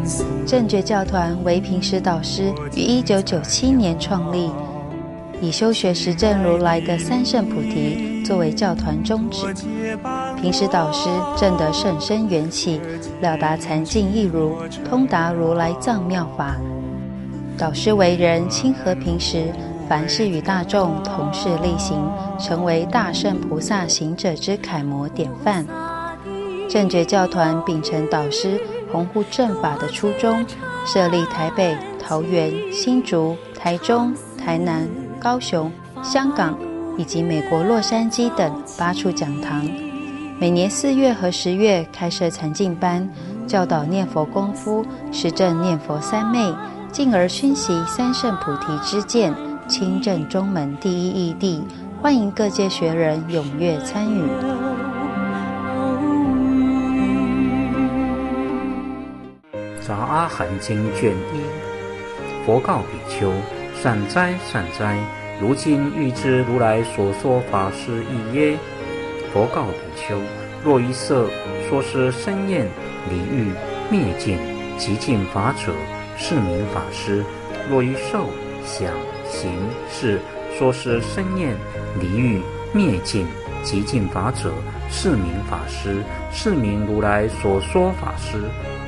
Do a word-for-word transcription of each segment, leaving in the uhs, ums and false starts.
正觉教团为平时导师于一九九七年创立，以修学实证如来的三圣菩提作为教团宗旨。平时导师证得甚深缘起，了达禅境义如，通达如来藏妙法。导师为人亲和平时，凡事与大众同事力行，成为大圣菩萨行者之楷模典范。正觉教团秉承导师弘护正法的初衷，设立台北、桃园、新竹、台中、台南、高雄、香港以及美国洛杉矶等八处讲堂，每年四月和十月开设禅境班，教导念佛功夫，实证念佛三昧，进而熏习三圣菩提之见，亲证中门第一义谛，欢迎各界学人踊跃参与。 杂阿含经卷一，佛告比丘：善哉善哉，如今欲知如来所说法是义耶？佛告比丘：若一色说是身厌离欲灭尽极尽法者，是名法师；若一受想行识说是身厌离欲灭尽极尽法者，是名法师，是名如来所说法师。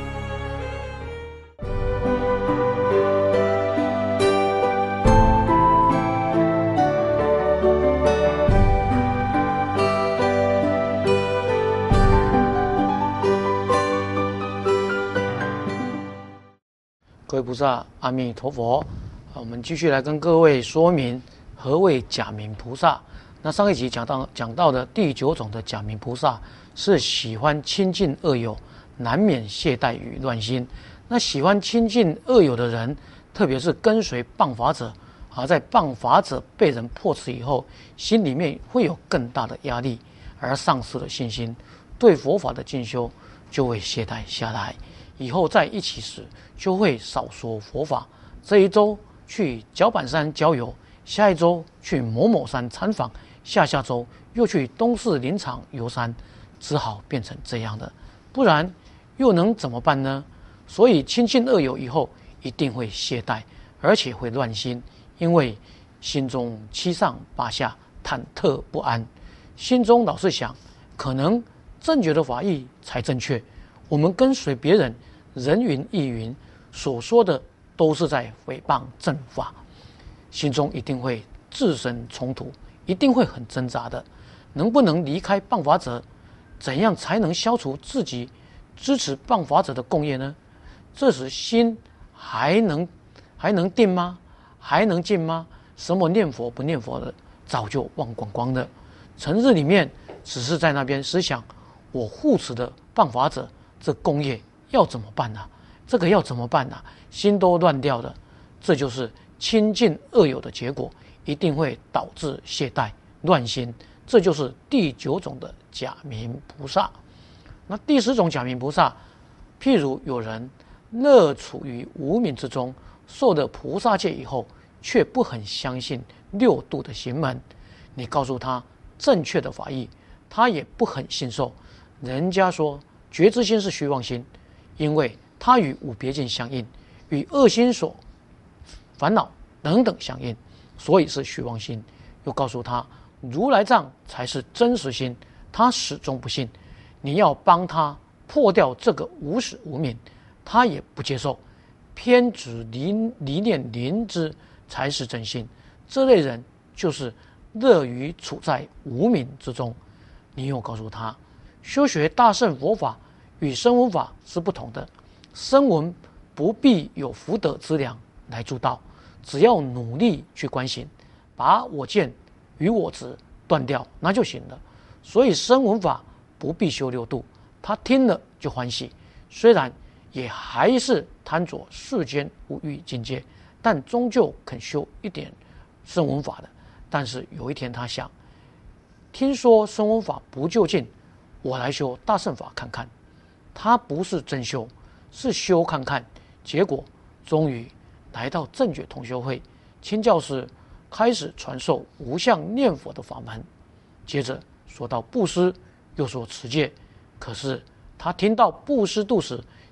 各位菩萨，阿弥陀佛。我们继续来跟各位说明何谓假名菩萨。那上一集讲到讲到的第九种的假名菩萨，是喜欢亲近恶友，难免懈怠与乱心。那喜欢亲近恶友的人，特别是跟随谤法者，而在谤法者被人破斥以后，心里面会有更大的压力，而丧失了信心，对佛法的进修就会懈怠下来。以后在一起时，就会少说佛法。这一周去脚板山郊游，下一周去某某山参访，下下周又去东势林场游山，只好变成这样的，不然又能怎么办呢？所以亲近恶友以后，一定会懈怠，而且会乱心，因为心中七上八下，忐忑不安，心中老是想，可能正觉的法义才正确，我们跟随别人人云亦云，所说的都是在诽谤正法，心中一定会自身冲突，一定会很挣扎的。能不能离开谤法者？怎样才能消除自己支持谤法者的共业呢？这时心还能还能定吗？还能静吗？什么念佛不念佛的，早就忘光光的。成日里面只是在那边思想，我护持的谤法者这共业要怎么办呢、啊？这个要怎么办呢、啊？心都乱掉了，这就是亲近恶友的结果，一定会导致懈怠乱心。这就是第九种的假名菩萨。那第十种假名菩萨，譬如有人乐处于无明之中，受了菩萨戒以后，却不很相信六度的行门，你告诉他正确的法义，他也不很信受。人家说觉知心是虚妄心，因为它与五别境相应，与恶心所烦恼等等相应，所以是虚妄心。又告诉他如来藏才是真实心，他始终不信。你要帮他破掉这个无始无明，他也不接受，偏执离离念灵知才是真心。这类人就是乐于处在无明之中。你又告诉他，修学大乘佛法与声闻法是不同的，声闻不必有福德资粮来助道，只要努力去观行，把我见与我执断掉，那就行了。所以声闻法不必修六度，他听了就欢喜，虽然也还是贪着世间五欲境界，但终究肯修一点声闻法的。但是有一天他想，听说声闻法不究竟，我来修大乘法看看。他不是真修，是修看看。结果终于来到正觉同修会，亲教师开始传授无相念佛的法门。接着说到布施，又说持戒。可是他听到布施度时，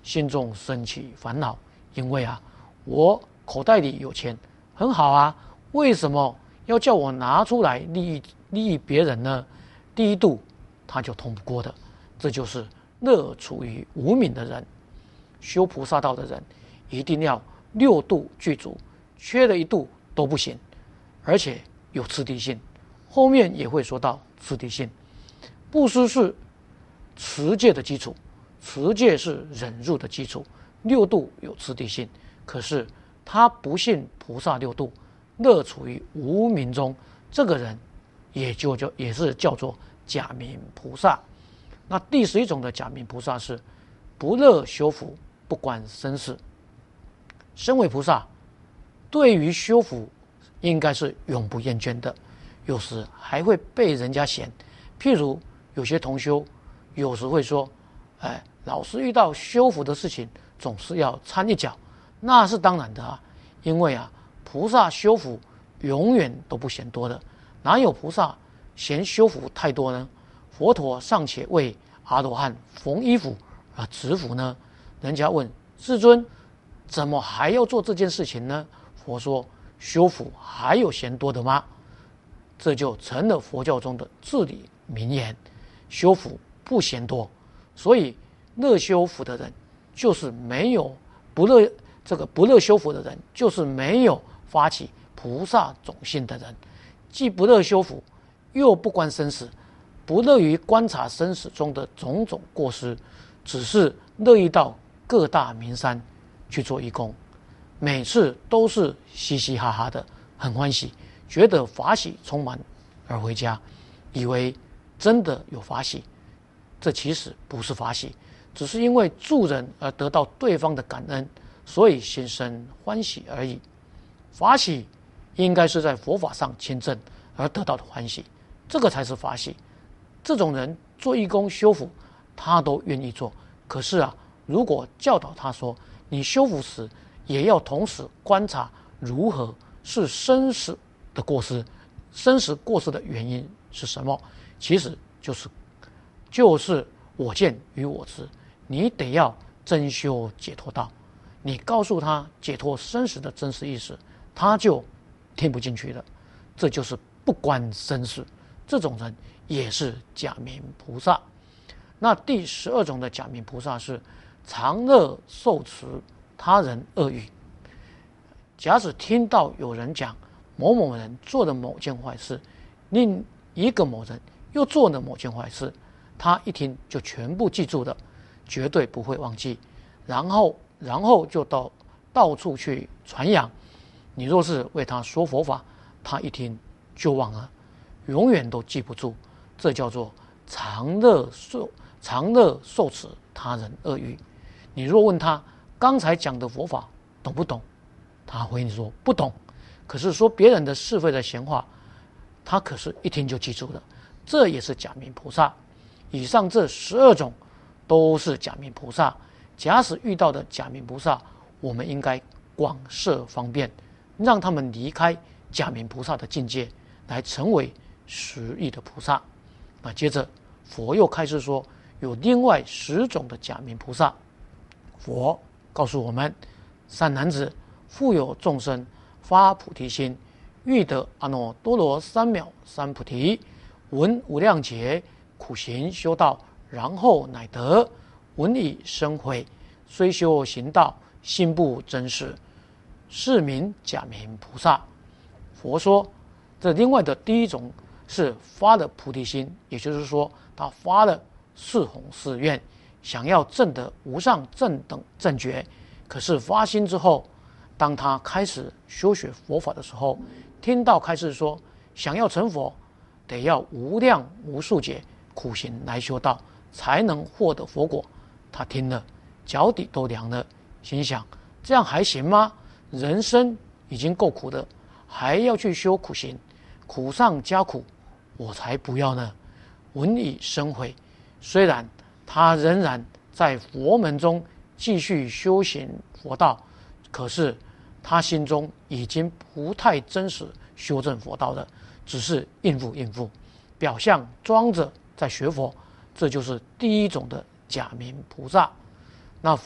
心中升起烦恼，因为啊，我口袋里有钱，很好啊，为什么要叫我拿出来利益利益别人呢？第一度他就通不过的，这就是乐处于无明的人。修菩萨道的人一定要六度具足，缺了一度都不行，而且有次第性。后面也会说到次第性。布施是持戒的基础，持戒是忍辱的基础，六度有次第性。可是他不信菩萨六度，乐处于无明中，这个人也就叫也是叫做假名菩萨。那第十一种的假名菩萨是不乐修福，不关生死。身为菩萨，对于修福应该是永不厌倦的，有时还会被人家嫌。譬如有些同修有时会说，哎，老师遇到修福的事情总是要掺一脚，那是当然的啊，因为啊，菩萨修福永远都不嫌多的，哪有菩萨嫌修福太多呢？佛陀尚且为阿罗汉缝衣服而执服呢，人家问世尊，怎么还要做这件事情呢？佛说，修福还有嫌多的吗？这就成了佛教中的至理名言，修福不嫌多。所以乐修福的人就是没有不乐这个不乐修福的人就是没有发起菩萨种性的人，既不乐修福，又不关生死，不乐于观察生死中的种种过失，只是乐意到各大名山去做义工，每次都是嘻嘻哈哈的，很欢喜，觉得法喜充满而回家，以为真的有法喜。这其实不是法喜，只是因为助人而得到对方的感恩，所以心生欢喜而已。法喜应该是在佛法上亲证而得到的欢喜，这个才是法喜。这种人做义工修福，他都愿意做。可是啊，如果教导他说，你修福时也要同时观察如何是生死的过失，生死过失的原因是什么？其实就是就是我见与我执，你得要真修解脱道。你告诉他解脱生死的真实意思，他就听不进去了。这就是不关生死，这种人也是假名菩萨。那第十二种的假名菩萨是常乐受持他人恶语。假使听到有人讲某某人做了某件坏事，另一个某人又做了某件坏事，他一听就全部记住了，绝对不会忘记，然后然后就到到处去传扬。你若是为他说佛法，他一听就忘了，永远都记不住。这叫做常乐受常乐受持他人恶语。你若问他刚才讲的佛法懂不懂，他回你说不懂。可是说别人的是非的闲话，他可是一听就记住了。这也是假名菩萨。以上这十二种都是假名菩萨。假使遇到的假名菩萨，我们应该广设方便，让他们离开假名菩萨的境界，来成为实义的菩萨。那接着佛又开始说，有另外十种的假名菩萨。佛告诉我们，善男子，复有众生发菩提心，欲得阿耨多罗三藐三菩提，闻无量劫苦行修道，然后乃得。闻已生悔，虽修行道，心不真实，是名假名菩萨。佛说，这另外的第一种是发了菩提心，也就是说，他发了四弘誓愿，想要证得无上正等正觉。可是发心之后，当他开始修学佛法的时候，听到开示说，想要成佛，得要无量无数劫苦行来修道，才能获得佛果。他听了，脚底都凉了，心想：这样还行吗？人生已经够苦的，还要去修苦行，苦上加苦，我才不要呢！闻已生悔。虽然他仍然在佛门中继续修行佛道，可是他心中已经不太真实修正佛道了，只是应付应付，表象装着在学佛。这就是第一种的假名菩萨。那佛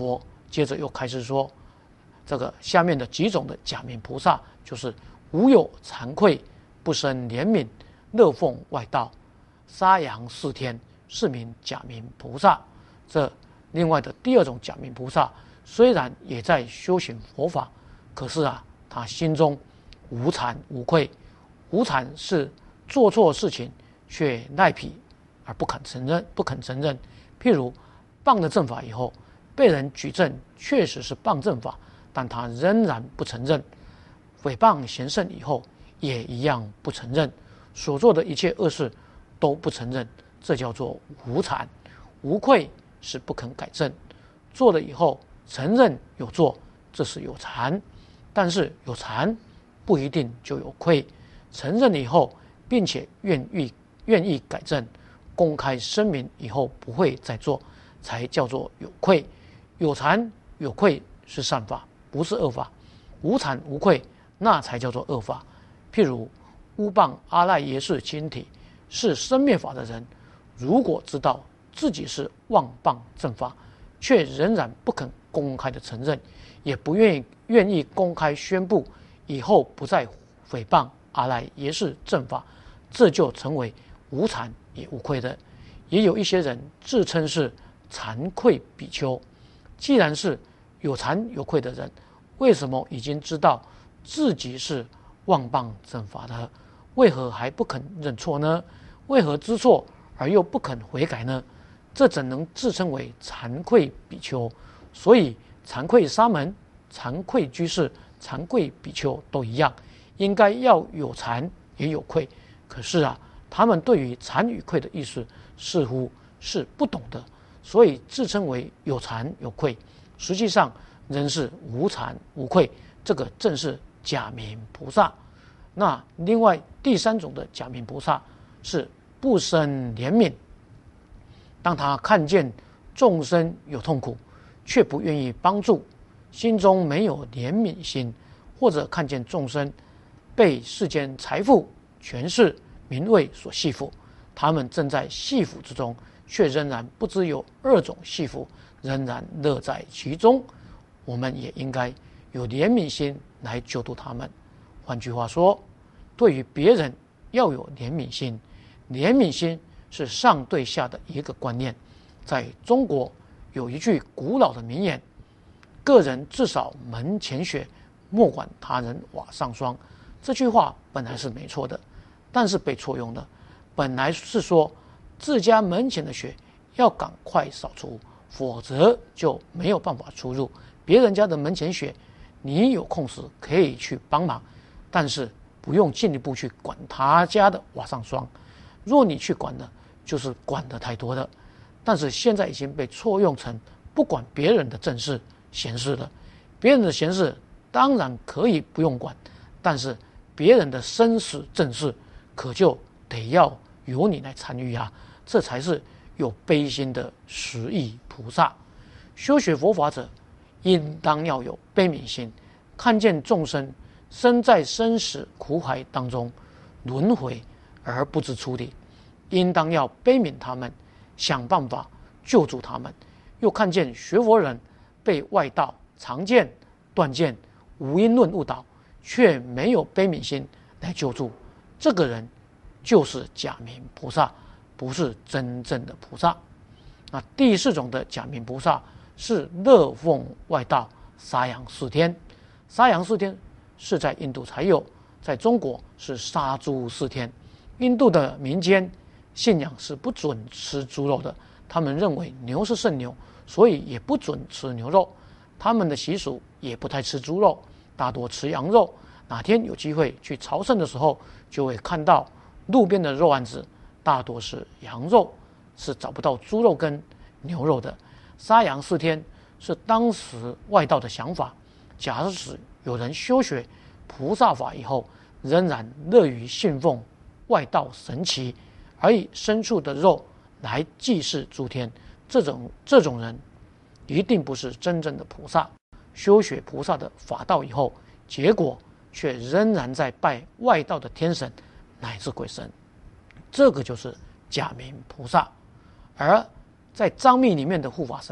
接着又开始说，这个下面的几种的假名菩萨，就是无有惭愧，不生怜悯，乐奉外道，杀阳四天，是名假名菩萨。这另外的第二种假名菩萨，虽然也在修行佛法，可是啊，他心中无惭无愧。无惭是做错事情却赖皮而不肯承认，不肯承认。譬如谤了正法以后，被人举证确实是谤正法，但他仍然不承认。诽谤贤圣以后，也一样不承认。所做的一切恶事都不承认，这叫做无惭。无愧是不肯改正，做了以后承认有做，这是有惭。但是有惭不一定就有愧，承认了以后并且愿意愿意改正，公开声明以后不会再做，才叫做有愧。有惭有愧是善法，不是恶法。无惭无愧那才叫做恶法。譬如污谤阿赖耶识清体，是生灭法的人，如果知道自己是妄谤正法，却仍然不肯公开的承认，也不愿意愿意公开宣布以后不再诽谤阿赖耶识正法，这就成为无惭也无愧的。也有一些人自称是惭愧比丘，既然是有惭有愧的人，为什么已经知道自己是妄谤正法的，为何还不肯认错呢？为何知错而又不肯悔改呢？这怎能自称为惭愧比丘？所以惭愧沙门、惭愧居士、惭愧比丘都一样，应该要有惭也有愧。可是啊，他们对于惭与愧的意思似乎是不懂的，所以自称为有惭有愧，实际上仍是无惭无愧。这个正是假名菩萨。那另外第三种的假名菩萨是不生怜悯。当他看见众生有痛苦，却不愿意帮助，心中没有怜悯心，或者看见众生被世间财富、权势、名位所系缚，他们正在系缚之中，却仍然不知有二种系缚，仍然乐在其中，我们也应该有怜悯心来救度他们。换句话说，对于别人要有怜悯心。怜悯心是上对下的一个观念。在中国有一句古老的名言，个人至少门前雪，莫管他人瓦上霜。这句话本来是没错的，但是被错用了。本来是说自家门前的雪要赶快扫除，否则就没有办法出入。别人家的门前雪，你有空时可以去帮忙，但是不用进一步去管他家的瓦上霜。若你去管了，就是管得太多了。但是现在已经被错用成不管别人的正事闲事了。别人的闲事当然可以不用管，但是别人的生死正事可就得要由你来参与啊，这才是有悲心的十亿菩萨。修学佛法者应当要有悲悯心，看见众生身在生死苦海当中轮回而不知出离，应当要悲悯他们，想办法救助他们。又看见学佛人被外道常见、断见、无因论误导，却没有悲悯心来救助，这个人就是假名菩萨，不是真正的菩萨。那第四种的假名菩萨是乐奉外道，杀阳四天。杀阳四天是在印度才有，在中国是杀猪四天。印度的民间信仰是不准吃猪肉的，他们认为牛是圣牛，所以也不准吃牛肉。他们的习俗也不太吃猪肉，大多吃羊肉。哪天有机会去朝圣的时候，就会看到路边的肉案子大多是羊肉，是找不到猪肉跟牛肉的。杀羊四天是当时外道的想法。假使有人修学菩萨法以后，仍然乐于信奉外道神奇，而以牲畜的肉来祭祀诸天，这种这种人一定不是真正的菩萨。修学菩萨的法道以后，结果却仍然在拜外道的天神乃至鬼神，这个就是假名菩萨。而在藏密里面的护法神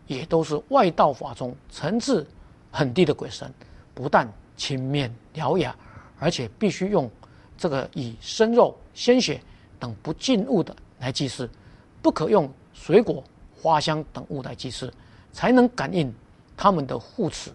也都是外道法中层次很低的鬼神，不但青面獠牙，而且必须用这个以生肉、鲜血等不净物的来祭祀，不可用水果、花香等物来祭祀，才能感应他们的护持。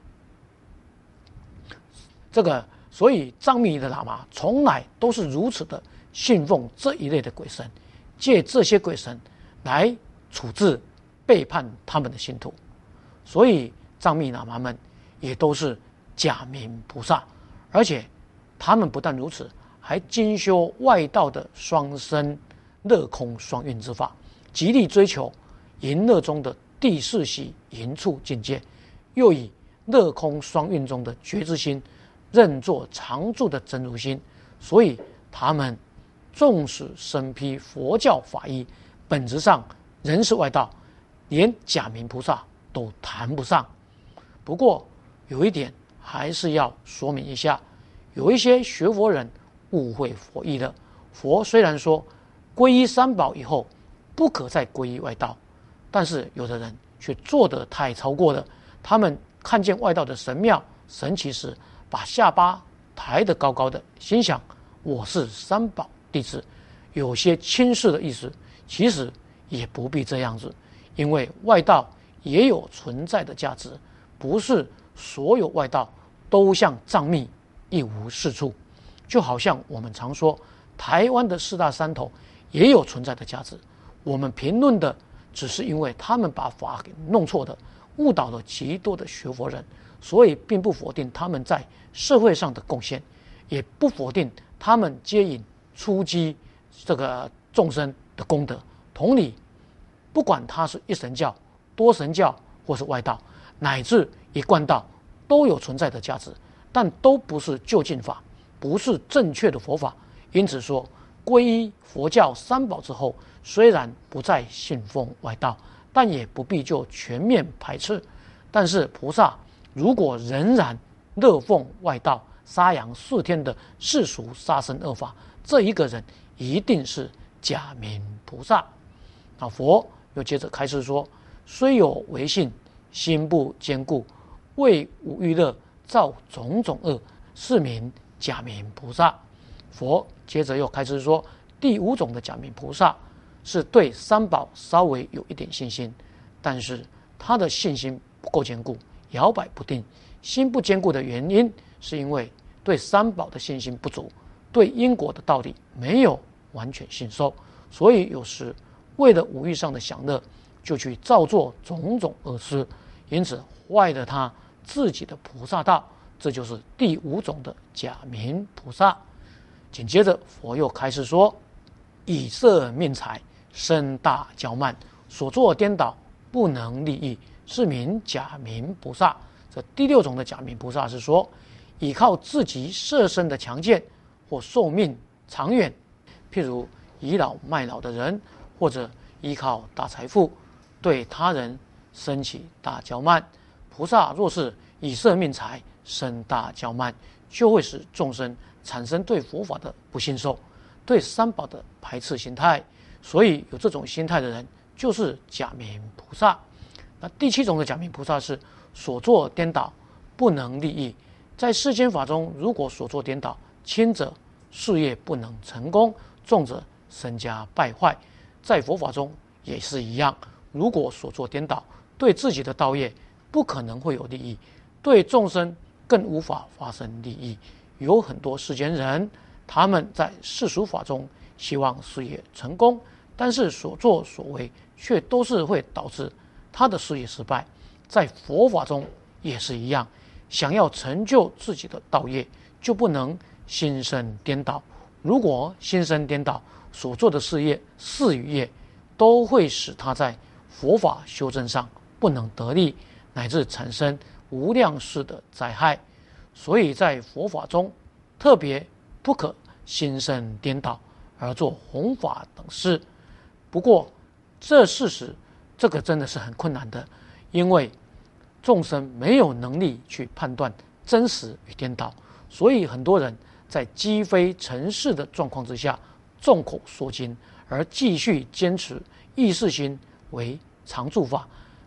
这个，所以藏密的喇嘛从来都是如此的信奉这一类的鬼神，借这些鬼神来处置背叛他们的信徒。所以藏密喇嘛们也都是假名菩萨，而且他们不但如此，还精修外道的双生乐空双运之法，极力追求淫乐中的第四喜淫处境界，又以乐空双运中的觉知心认作常住的真如心。所以他们纵使身披佛教法衣，本质上仍是外道，连假名菩萨都谈不上。不过有一点还是要说明一下，有一些学佛人误会佛意的。佛虽然说皈依三宝以后不可再皈依外道，但是有的人却做得太超过了。他们看见外道的神庙神奇时，把下巴抬得高高的，心想我是三宝弟子，有些轻视的意思。其实也不必这样子，因为外道也有存在的价值，不是所有外道都像藏密一无是处。就好像我们常说台湾的四大山头也有存在的价值，我们评论的只是因为他们把法给弄错的，误导了极多的学佛人，所以并不否定他们在社会上的贡献，也不否定他们接引出击这个众生的功德。同理，不管他是一神教、多神教或是外道，乃至一贯道，都有存在的价值，但都不是究竟法，不是正确的佛法。因此说，皈依佛教三宝之后，虽然不再信奉外道，但也不必就全面排斥。但是菩萨如果仍然乐奉外道，杀扬四天的世俗杀生恶法，这一个人一定是假名菩萨。那佛又接着开示说，虽有为信，心不坚固，为五欲乐造种种恶，是名假名菩萨。佛接着又开始说，第五种的假名菩萨是对三宝稍微有一点信心，但是他的信心不够坚固，摇摆不定。心不坚固的原因是因为对三宝的信心不足，对因果的道理没有完全信受，所以有时为了五欲上的享乐，就去造作种种恶事，因此坏了他自己的菩萨道。这就是第五种的假名菩萨。紧接着佛又开始说，以色命财，身大骄慢，所作颠倒，不能利益，是名假名菩萨。这第六种的假名菩萨是说，依靠自己色身的强健或寿命长远，譬如倚老卖老的人，或者依靠大财富，对他人生起大骄慢。菩萨若是以色命财，身大骄慢，就会使众生产生对佛法的不信受，对三宝的排斥心态。所以有这种心态的人就是假名菩萨。那第七种的假名菩萨是所作颠倒，不能利益。在世间法中，如果所作颠倒，轻者事业不能成功，重者身家败坏。在佛法中也是一样，如果所作颠倒，对自己的道业不可能会有利益，对众生更无法发生利益。有很多世间人，他们在世俗法中希望事业成功，但是所作所为却都是会导致他的事业失败。在佛法中也是一样，想要成就自己的道业，就不能心生颠倒。如果心生颠倒，所做的事业事与业都会使他在佛法修正上不能得力，乃至产生无量世的灾害。所以在佛法中特别不可心生颠倒而做弘法等事。不过这事实这个真的是很困难的，因为众生没有能力去判断真实与颠倒，所以很多人在积非成是的状况之下众口铄金，而继续坚持意识心为常住法，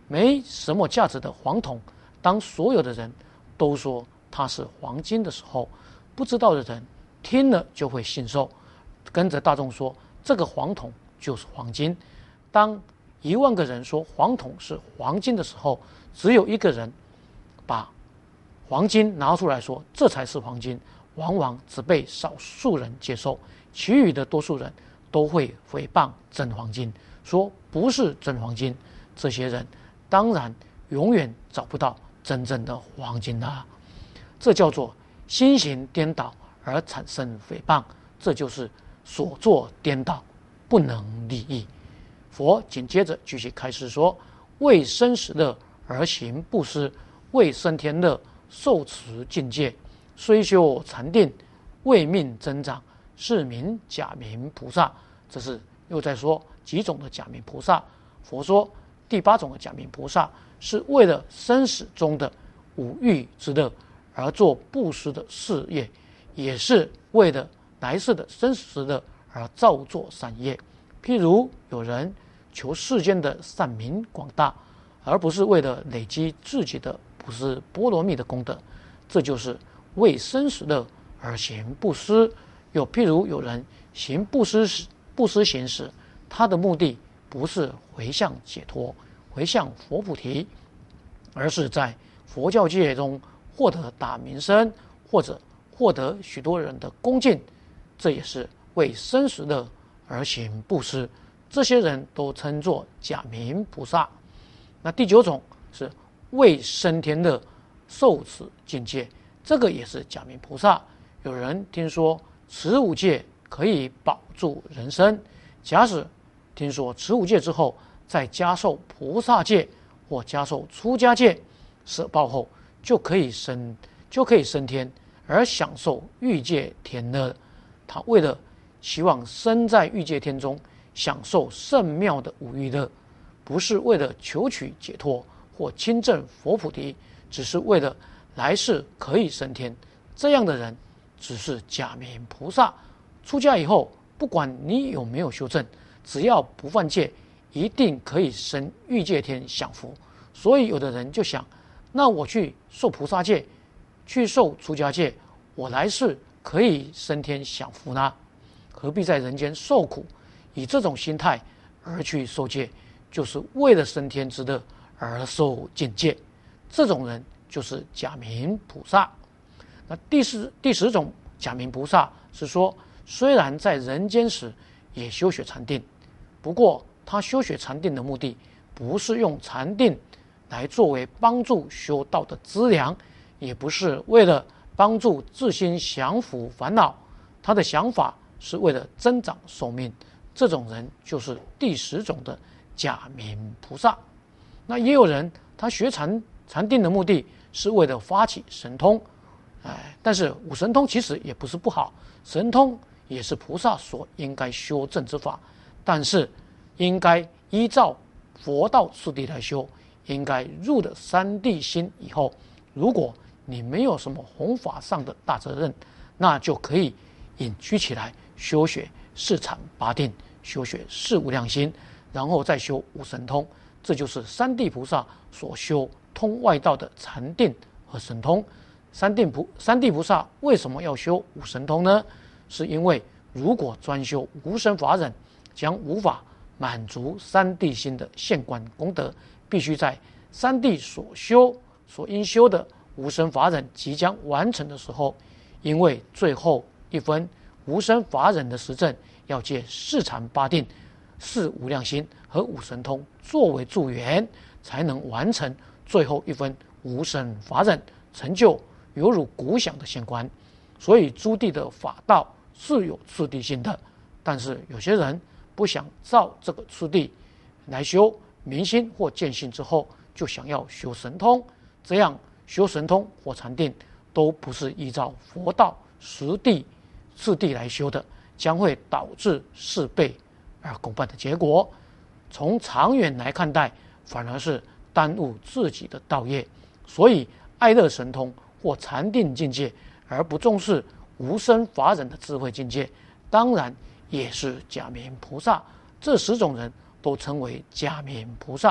没什么价值的黄铜，当所有的人都说它是黄金的时候，不知道的人听了就会信受，跟着大众说这个黄铜就是黄金。当一万个人说黄铜是黄金的时候，只有一个人把黄金拿出来说这才是黄金，往往只被少数人接受，其余的多数人都会诽谤真黄金，说不是真黄金。这些人当然永远找不到真正的黄金了。这叫做心行颠倒而产生诽谤，这就是所作颠倒，不能利益。佛紧接着继续开示说，为生死乐而行布施，为生天乐受持境界，虽修禅定，为命增长，是名假名菩萨。这是又在说几种的假名菩萨。佛说第八种的假名菩萨是为了生死中的五欲之乐而做布施的事业，也是为了来世的生死之乐而造作善业。譬如有人求世间的善名广大，而不是为了累积自己的不是波罗蜜的功德，这就是为生死乐而行布施。有譬如有人行布施时布施行时，他的目的不是回向解脱，回向佛菩提，而是在佛教界中获得大名声，或者获得许多人的恭敬，这也是为生死乐而行布施。这些人都称作假名菩萨。那第九种是为生天乐受持境界，这个也是假名菩萨。有人听说持五戒可以保住人生，假使听说持五戒之后再加受菩萨戒或加受出家戒，舍报后就可以升就可以升天而享受欲界天乐。他为了希望身在欲界天中享受甚妙的五欲乐，不是为了求取解脱或亲证佛菩提，只是为了来世可以升天。这样的人只是假名菩萨。出家以后，不管你有没有修正，只要不犯戒，一定可以升欲界天享福。所以有的人就想，那我去受菩萨戒，去受出家戒，我来世可以升天享福呢？何必在人间受苦？以这种心态而去受戒，就是为了升天之乐而受境界。这种人就是假名菩萨。那第十第十种假名菩萨是说，虽然在人间时也修学禅定，不过他修学禅定的目的不是用禅定来作为帮助修道的资粮，也不是为了帮助自心降伏烦恼，他的想法是为了增长寿命。这种人就是第十种的假名菩萨。那也有人他学禅禅定的目的是为了发起神通，哎，但是五神通其实也不是不好，神通也是菩萨所应该修正之法，但是应该依照佛道次第来修。应该入了三谛心以后，如果你没有什么弘法上的大责任，那就可以隐居起来修学四禅八定，修学四无量心，然后再修五神通。这就是三谛菩萨所修通外道的禅定和神通。三谛菩三谛菩萨为什么要修五神通呢？是因为如果专修无生法忍，将无法满足三谛心的现观功德，必须在三谛所修所应修的无生法忍即将完成的时候，因为最后一分无生法忍的实证要借四禅八定、四无量心和五神通作为助缘，才能完成最后一分无生法忍，成就犹如鼓响的现观。所以诸地的法道是有次第性的，但是有些人不想照这个次第来修，明心或见性之后就想要修神通，这样修神通或禅定都不是依照佛道实地次第来修的，将会导致事倍而功半的结果。从长远来看待，反而是耽误自己的道业。所以爱乐神通或禅定境界，而不重视无生法忍的智慧境界，当然也是假名菩萨。这十种人都称为假名菩萨。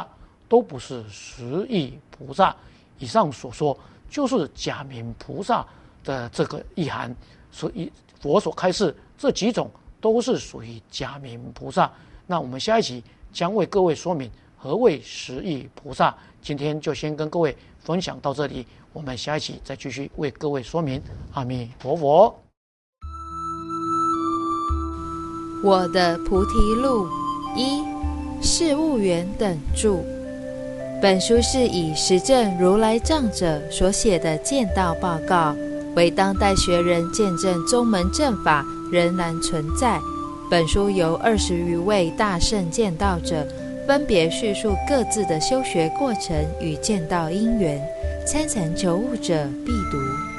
都不是十亿菩萨。以上所说就是假名菩萨的这个意涵，所以佛所开示这几种都是属于假名菩萨。那我们下一集将为各位说明何谓十亿菩萨。今天就先跟各位分享到这里，我们下一期再继续为各位说明。阿弥陀佛。 我的菩提路一，事务员等著。本书是以实证如来藏者所写的见道报告，为当代学人见证宗门正法仍然存在。本书由二十余位大圣见道者分别叙述各自的修学过程与见道因缘，参禅求悟者必读。